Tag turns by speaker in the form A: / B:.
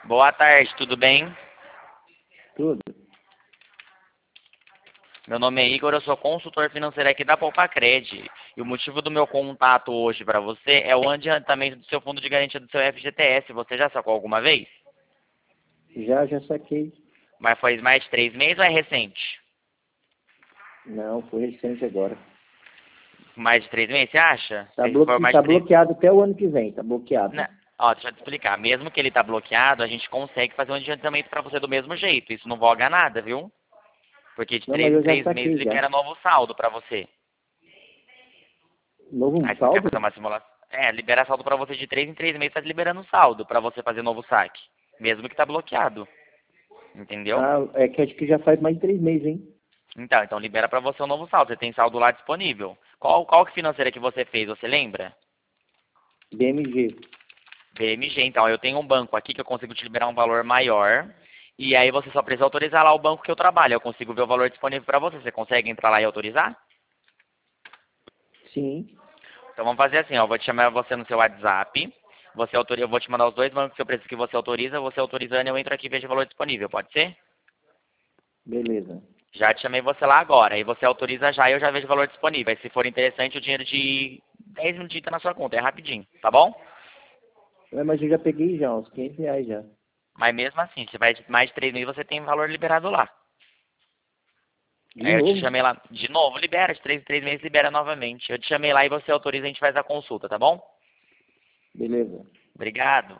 A: Boa tarde, tudo bem?
B: Tudo.
A: Meu nome é Igor, eu sou consultor financeiro aqui da Poupacred. E o motivo do meu contato hoje para você é o adiantamento do seu fundo de garantia do seu FGTS. Você já sacou alguma vez?
B: Já saquei.
A: Mas faz mais de 3 meses ou é recente?
B: Não, foi recente agora.
A: Mais de 3 meses, você acha?
B: Tá,
A: Se for mais
B: tá
A: de 3...
B: bloqueado até o ano que vem, tá bloqueado.
A: Ó, deixa eu te explicar. Mesmo que ele tá bloqueado, a gente consegue fazer um adiantamento para você do mesmo jeito. Isso não voga nada, viu? Porque de
B: Não, mas
A: 3 em
B: eu já
A: 3 meses
B: saquei já.
A: libera novo saldo para você.
B: Novo
A: Aí você não quer
B: saldo?
A: fazer uma simulação? É, libera saldo pra você de 3 em 3 meses, tá liberando saldo pra você fazer novo saque. Mesmo que tá bloqueado. Entendeu?
B: Ah, é que acho que já faz mais de 3 meses, hein?
A: Então libera pra você um novo saldo. Você tem saldo lá disponível. Qual que financeira que você fez, você lembra?
B: BMG.
A: BMG, então. Eu tenho um banco aqui que eu consigo te liberar um valor maior. E aí você só precisa autorizar lá o banco que eu trabalho. Eu consigo ver o valor disponível pra você. Você consegue entrar lá e autorizar?
B: Sim,
A: Então vamos fazer assim, ó. Eu vou te chamar você no seu WhatsApp. Eu vou te mandar os dois bancos que eu preciso que você autoriza. Você autorizando, eu entro aqui e vejo o valor disponível. Pode ser?
B: beleza.
A: Já te chamei você lá agora. Aí você autoriza já e eu já vejo o valor disponível. Aí se for interessante, o dinheiro de 10 minutinhos tá na sua conta. É rapidinho, tá bom?
B: É, mas eu já peguei já, uns R$ 500 já.
A: Mas mesmo assim, se vai de mais de 3 meses, você tem valor liberado lá.
B: De
A: Aí eu te
B: novo?
A: chamei lá. De novo, libera. De 3 em 3 meses, libera novamente. Eu te chamei lá e você autoriza e a gente faz a consulta, tá bom?
B: Beleza.
A: Obrigado.